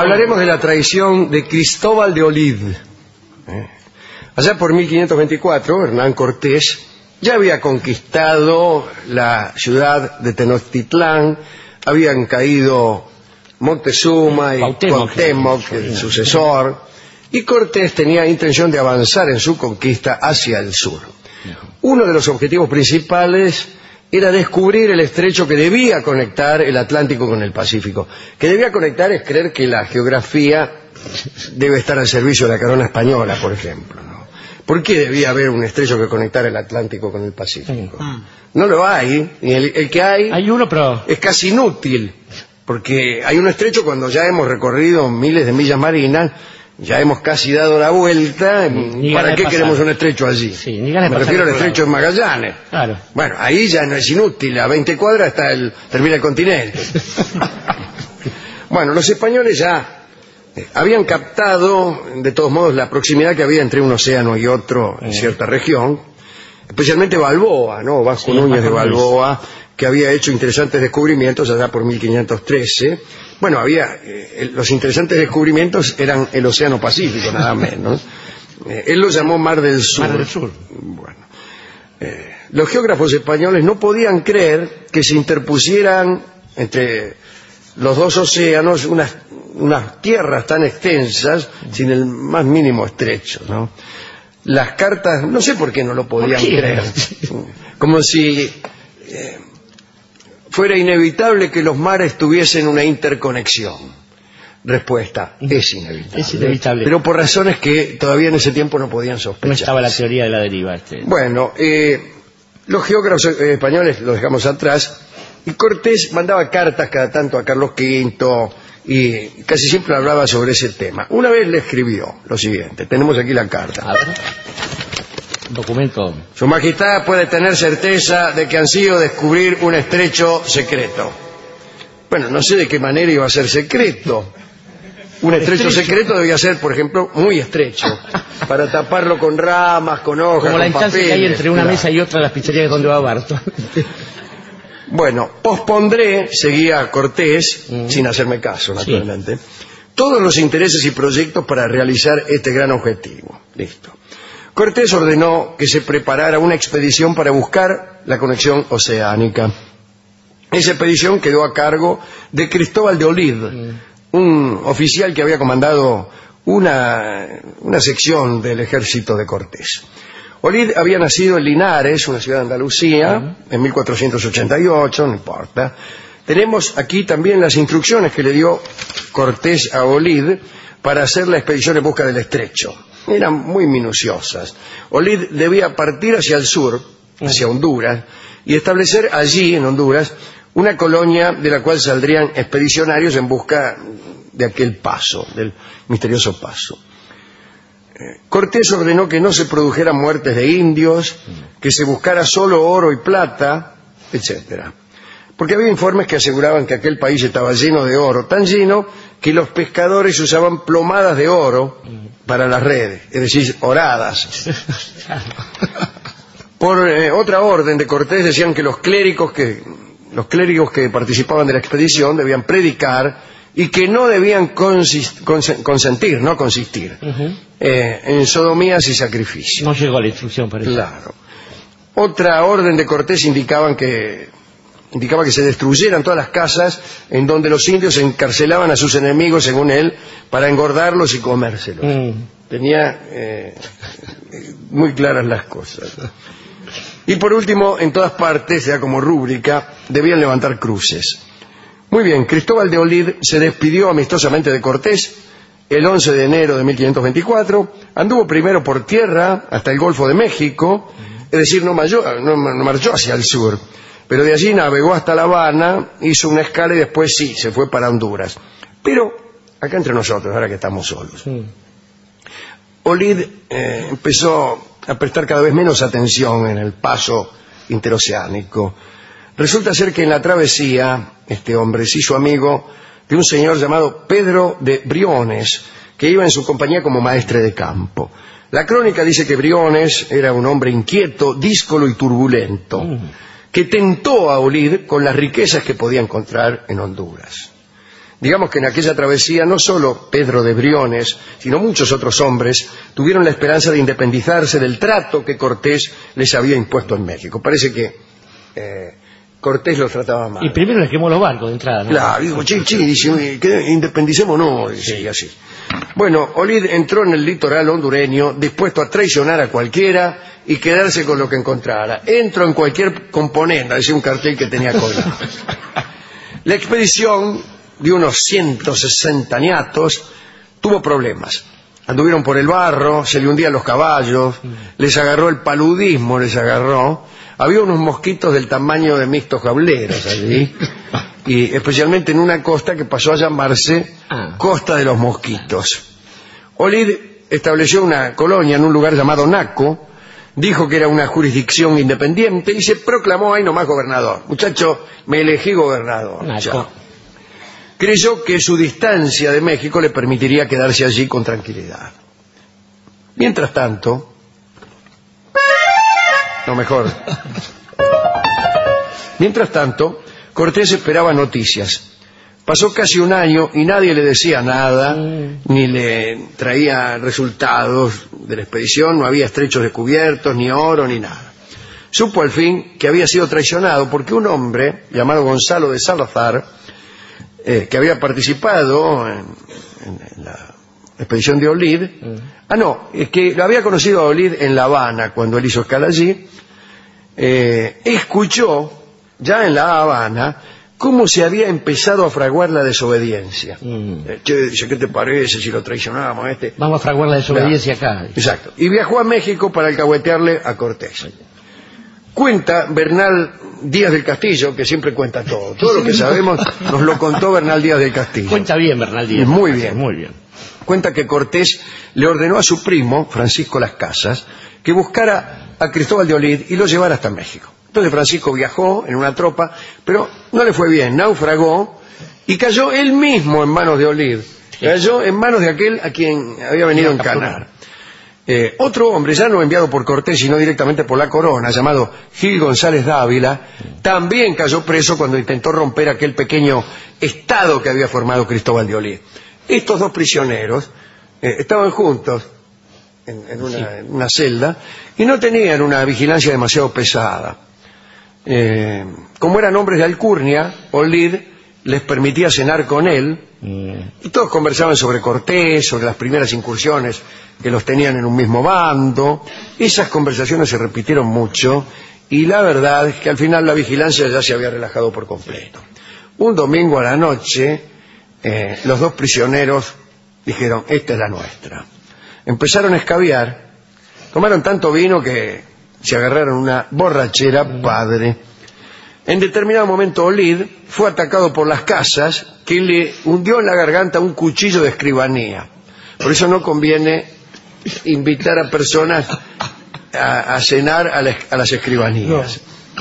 Hablaremos de la traición de Cristóbal de Olid. Allá por 1524, Hernán Cortés ya había conquistado la ciudad de Tenochtitlán, habían caído Montezuma y Cuauhtémoc, el sucesor, y Cortés tenía intención de avanzar en su conquista hacia el sur. Uno de los objetivos principales era descubrir el estrecho que debía conectar el Atlántico con el Pacífico. Que debía conectar es creer que la geografía debe estar al servicio de la corona española, por ejemplo, ¿no? ¿Por qué debía haber un estrecho que conectara el Atlántico con el Pacífico? No lo hay, y el que hay uno, pero es casi inútil, porque hay un estrecho cuando ya hemos recorrido miles de millas marinas, ya hemos casi dado la vuelta. ¿Para qué queremos un estrecho allí? Sí, me refiero al estrecho de Magallanes. Claro. Bueno, ahí ya no es inútil, a 20 cuadras termina el continente. Bueno, los españoles ya habían captado, de todos modos, la proximidad que había entre un océano y otro en cierta región, especialmente Balboa, ¿no? Vasco Núñez de Balboa, que había hecho interesantes descubrimientos allá por 1513. Bueno, los interesantes descubrimientos eran el Océano Pacífico, nada menos. Él lo llamó Mar del Sur. Mar del Sur. Bueno, los geógrafos españoles no podían creer que se interpusieran entre los dos océanos unas tierras tan extensas sin el más mínimo estrecho, ¿no? Las cartas, no sé por qué no lo podían creer. Como si fuera inevitable que los mares tuviesen una interconexión. Respuesta, es inevitable. Es inevitable. Pero por razones que todavía en ese tiempo no podían sospechar. No estaba la teoría de la deriva. Bueno, los geógrafos españoles los dejamos atrás, y Cortés mandaba cartas cada tanto a Carlos V y casi siempre hablaba sobre ese tema. Una vez le escribió lo siguiente, tenemos aquí la carta. A ver. Documento. Su Majestad puede tener certeza de que han sido descubrir un estrecho secreto. Bueno, no sé de qué manera iba a ser secreto. Un estrecho secreto debía ser, por ejemplo, muy estrecho, para taparlo con ramas, con hojas, como la con distancia que hay entre una mesa y otra de las pizzerías donde va Barton. Bueno, pospondré, seguía Cortés, sin hacerme caso, naturalmente, todos los intereses y proyectos para realizar este gran objetivo. Listo. Cortés ordenó que se preparara una expedición para buscar la conexión oceánica. Esa expedición quedó a cargo de Cristóbal de Olid, un oficial que había comandado una sección del ejército de Cortés. Olid había nacido en Linares, una ciudad de Andalucía, en 1488, no importa. Tenemos aquí también las instrucciones que le dio Cortés a Olid para hacer la expedición en busca del estrecho. Eran muy minuciosas. Olid debía partir hacia el sur, hacia Honduras, y establecer allí, en Honduras, una colonia de la cual saldrían expedicionarios en busca de aquel paso, del misterioso paso. Cortés ordenó que no se produjeran muertes de indios, que se buscara solo oro y plata, etcétera. Porque había informes que aseguraban que aquel país estaba lleno de oro, tan lleno que los pescadores usaban plomadas de oro para las redes, es decir, oradas. Por otra orden de Cortés decían que los clérigos que participaban de la expedición debían predicar y que no debían consistir en sodomías y sacrificios. No llegó la instrucción para eso. Claro. Otra orden de Cortés indicaba que se destruyeran todas las casas en donde los indios encarcelaban a sus enemigos, según él, para engordarlos y comérselos. Tenía muy claras las cosas. Y por último, en todas partes, ya como rúbrica, debían levantar cruces. Muy bien, Cristóbal de Olid se despidió amistosamente de Cortés el 11 de enero de 1524, anduvo primero por tierra hasta el Golfo de México, es decir, no marchó hacia el sur, pero de allí navegó hasta La Habana, hizo una escala y después se fue para Honduras. Pero, acá entre nosotros, ahora que estamos solos, Olid empezó a prestar cada vez menos atención en el paso interoceánico. Resulta ser que en la travesía, este hombre se hizo amigo de un señor llamado Pedro de Briones, que iba en su compañía como maestre de campo. La crónica dice que Briones era un hombre inquieto, díscolo y turbulento, que tentó a Olid con las riquezas que podía encontrar en Honduras. Digamos que en aquella travesía no solo Pedro de Briones, sino muchos otros hombres tuvieron la esperanza de independizarse del trato que Cortés les había impuesto en México. Parece que Cortés los trataba mal. Y primero les quemó los barcos de entrada, ¿no? Claro, dijo, dice, independicémonos, dice, así. Bueno, Olid entró en el litoral hondureño dispuesto a traicionar a cualquiera y quedarse con lo que encontrara. Entro en cualquier componente, decía un cartel que tenía colgado. La expedición de unos 160 ñatos tuvo problemas. Anduvieron por el barro, se le hundían los caballos, les agarró el paludismo, había unos mosquitos del tamaño de mixtos jauleros allí, y especialmente en una costa que pasó a llamarse Costa de los Mosquitos. Olid estableció una colonia en un lugar llamado Naco, dijo que era una jurisdicción independiente y se proclamó ahí nomás gobernador. Muchacho, me elegí gobernador. Creyó que su distancia de México le permitiría quedarse allí con tranquilidad. Mientras tanto, Cortés esperaba noticias. Pasó casi un año y nadie le decía nada, ni le traía resultados de la expedición, no había estrechos descubiertos, ni oro, ni nada. Supo al fin que había sido traicionado porque un hombre llamado Gonzalo de Salazar, que había participado en la expedición de Olid, que lo había conocido a Olid en La Habana cuando él hizo escala allí, escuchó ya en La Habana cómo se había empezado a fraguar la desobediencia. Dice, ¿qué te parece si lo traicionamos a este? Vamos a fraguar la desobediencia acá. Exacto. Y viajó a México para alcahuetearle a Cortés. Cuenta Bernal Díaz del Castillo, que siempre cuenta todo. Todo lo que sabemos nos lo contó Bernal Díaz del Castillo. Cuenta bien Bernal Díaz. Muy bien. Muy bien. Cuenta que Cortés le ordenó a su primo, Francisco Las Casas, que buscara a Cristóbal de Olid y lo llevara hasta México. Entonces Francisco viajó en una tropa, pero no le fue bien, naufragó y cayó él mismo en manos de Olid. Cayó en manos de aquel a quien había venido a encanar. Otro hombre, ya no enviado por Cortés, sino directamente por la corona, llamado Gil González Dávila, también cayó preso cuando intentó romper aquel pequeño estado que había formado Cristóbal de Olid. Estos dos prisioneros estaban juntos en una celda y no tenían una vigilancia demasiado pesada. Como eran hombres de alcurnia, Olid les permitía cenar con él y todos conversaban sobre Cortés, sobre las primeras incursiones que los tenían en un mismo bando. Esas conversaciones se repitieron mucho y la verdad es que al final la vigilancia ya se había relajado por completo. Un domingo a la noche los dos prisioneros dijeron, esta es la nuestra. Empezaron a escabiar, tomaron tanto vino que se agarraron una borrachera padre. En determinado momento Olid fue atacado por Las Casas, que le hundió en la garganta un cuchillo de escribanía. Por eso no conviene invitar a personas a cenar a las escribanías.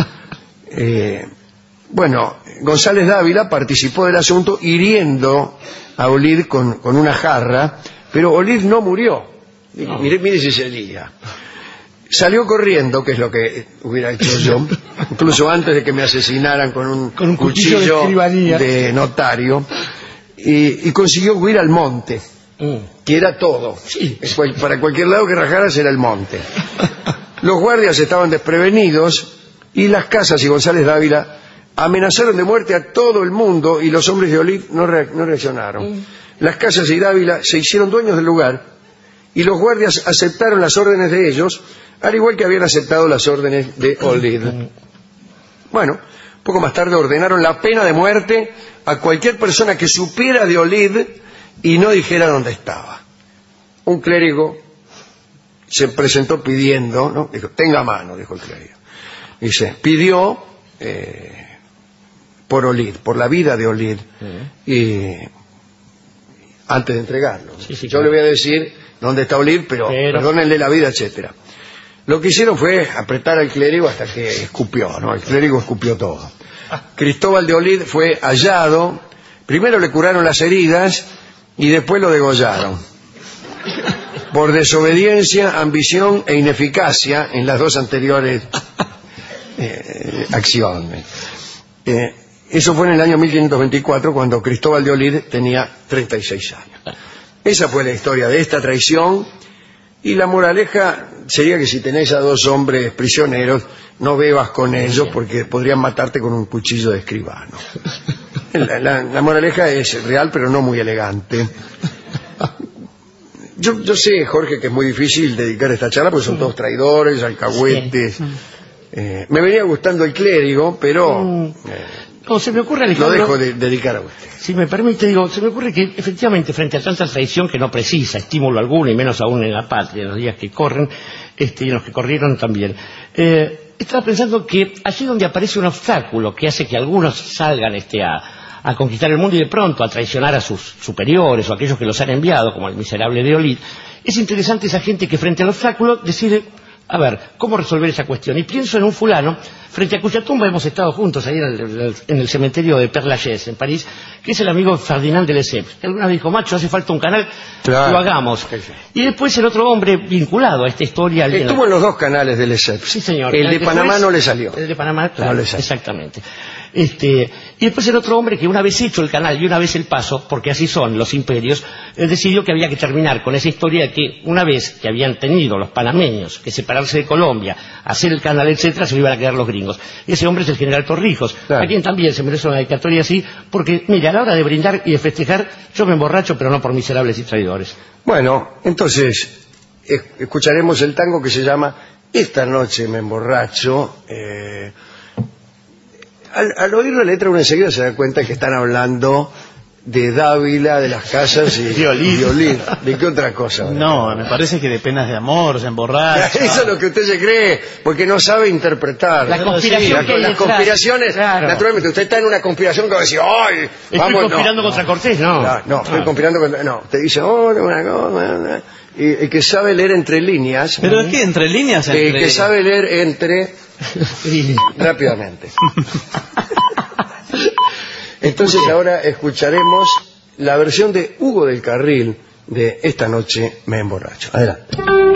Bueno, González Dávila participó del asunto hiriendo a Olid con una jarra, pero Olid no murió. Mire si se lía. Salió corriendo, que es lo que hubiera hecho yo, incluso antes de que me asesinaran con un cuchillo de notario, y consiguió huir al monte, que era todo. Para cualquier lado que rajaras era el monte. Los guardias estaban desprevenidos y Las Casas y González Dávila amenazaron de muerte a todo el mundo y los hombres de Olid no reaccionaron. Las Casas y Dávila se hicieron dueños del lugar y los guardias aceptaron las órdenes de ellos, al igual que habían aceptado las órdenes de Olid. Bueno, poco más tarde ordenaron la pena de muerte a cualquier persona que supiera de Olid y no dijera dónde estaba. Un clérigo se presentó pidiendo, ¿no? Dijo, tenga mano, dijo el clérigo. Dice, pidió por Olid, por la vida de Olid, y antes de entregarlo. Yo le voy a decir dónde está Olid, pero perdónenle la vida, etcétera. Lo que hicieron fue apretar al clérigo hasta que escupió, ¿no? El clérigo escupió todo. Cristóbal de Olid fue hallado, primero le curaron las heridas y después lo degollaron. Por desobediencia, ambición e ineficacia en las dos anteriores acciones. Eso fue en el año 1524, cuando Cristóbal de Olid tenía 36 años. Esa fue la historia de esta traición, y la moraleja sería que si tenés a dos hombres prisioneros, no bebas con ellos porque podrían matarte con un cuchillo de escribano. La moraleja es real, pero no muy elegante. Yo sé, Jorge, que es muy difícil dedicar esta charla porque son todos traidores, alcahuetes. Sí. Me venía gustando el clérigo, pero No, se me ocurre, lo Alejandro, dejo de dedicar a usted. si me permite, digo, se me ocurre que efectivamente frente a tanta traición que no precisa estímulo alguno, y menos aún en la patria, en los días que corren, y en los que corrieron también, estaba pensando que allí donde aparece un obstáculo que hace que algunos salgan a conquistar el mundo y de pronto a traicionar a sus superiores o a aquellos que los han enviado, como el miserable de Olid, es interesante esa gente que frente al obstáculo decide, a ver, ¿cómo resolver esa cuestión? Y pienso en un fulano, frente a cuya tumba hemos estado juntos ahí en el cementerio de Père Lachaise, en París, que es el amigo Ferdinand de Lesseps, que alguna vez dijo, macho, hace falta un canal, Claro. lo hagamos. Y después el otro hombre vinculado a esta historia... Estuvo en los dos canales del Lesseps. Sí, señor. El de Panamá no le salió. El de Panamá, claro, No le salió. exactamente. Y después el otro hombre que una vez hecho el canal y una vez el paso, porque así son los imperios, decidió que había que terminar con esa historia de que una vez que habían tenido los panameños que separarse de Colombia, hacer el canal, etcétera, se lo iban a quedar los gringos. Ese hombre es el general Torrijos, Claro. a quien también se merece una dedicatoria así, porque, mira, a la hora de brindar y de festejar, yo me emborracho, pero no por miserables y traidores. Bueno, entonces escucharemos el tango que se llama Esta noche me emborracho. Al oír la letra uno enseguida se da cuenta que están hablando de Dávila, de las casas y De Olid. ¿De qué otra cosa? No, me parece que de penas de amor, se emborracha. Eso es lo que usted se cree, porque no sabe interpretar. La conspiración que hay las detrás. conspiraciones, Claro. naturalmente, usted está en una conspiración que va a decir, ¡ay! Estoy vamos, conspirando no, contra Cortés, no. no, estoy conspirando contra... No, te dice, oh, una cosa... Y el que sabe leer entre líneas... ¿Pero qué? ¿Entre líneas? El que sabe leer entre... rápidamente. Entonces ahora escucharemos la versión de Hugo del Carril de Esta noche me emborracho. Adelante.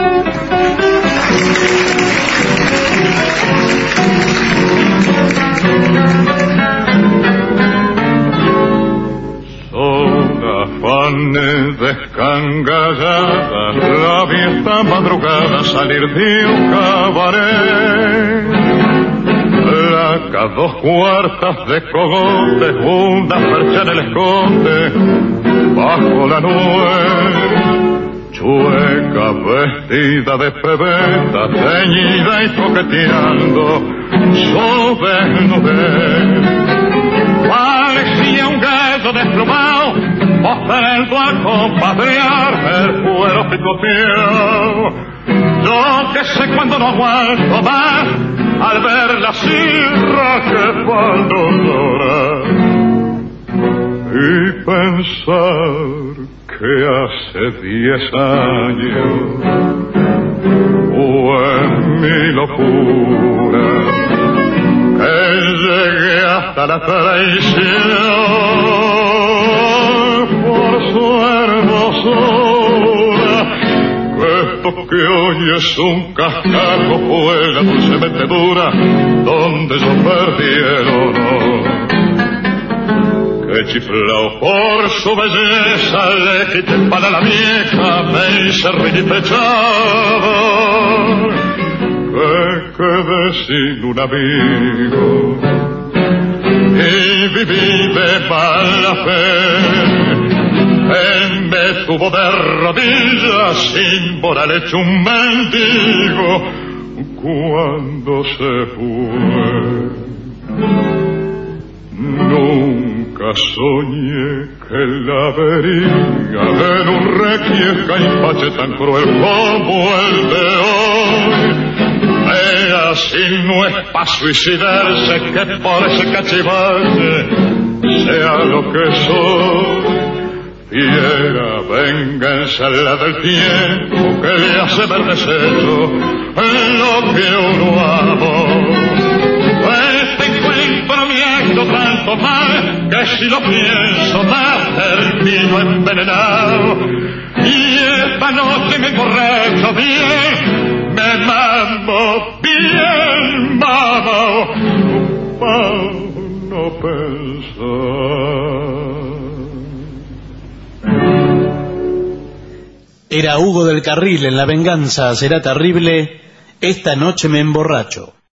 Son afanes descangalladas, la vieja madrugada salir de un cabaret. Placa, 2 de cogotes, una percha en el escote, bajo la nube. Chueca, vestida de pebeta, ceñida y coqueteando, su desnudez. Parecía un gallo desplomado, postrando a compadrear el cuero picoteado. Yo que sé cuando no aguanto más, al ver la sirra que cuando llora. Y pensar que hace 10 años fue mi locura, que llegué hasta la traición por su hermosura. Esto que hoy es un cascajo fue la dulcemente dura donde yo perdí el honor. Que chiflao por su belleza le quité para la vieja, me hice pechado. Que quedé sin un amigo y viví de mala fe. Él me tuvo de rodillas sin moral hecho un mendigo cuando se fue. Nunca soñé que la vería en un requiesca y pache tan cruel como el de hoy. Vea si no es pa' suicidarse que por ese cachivache sea lo que soy. Fiera venganza la del tiempo que le hace ver deshecho en lo que uno amó. Este encuentro me ha hecho tanto mal que si lo pienso más termino envenenado. Y esta noche me emborracho bien, me mamo bien, mamo. No pensar. Era Hugo del Carril en La venganza será terrible. Esta noche me emborracho.